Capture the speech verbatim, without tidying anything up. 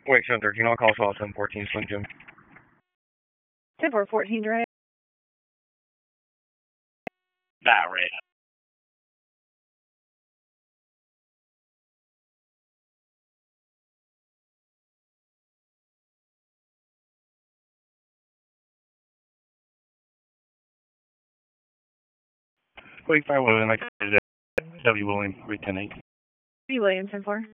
Wait, seven thirteen, I'll call Swell ten fourteen, Slim Jim. ten four fourteen, right? Nah, right. Wait, five William, like W. William, three ten eight. W. William, ten four.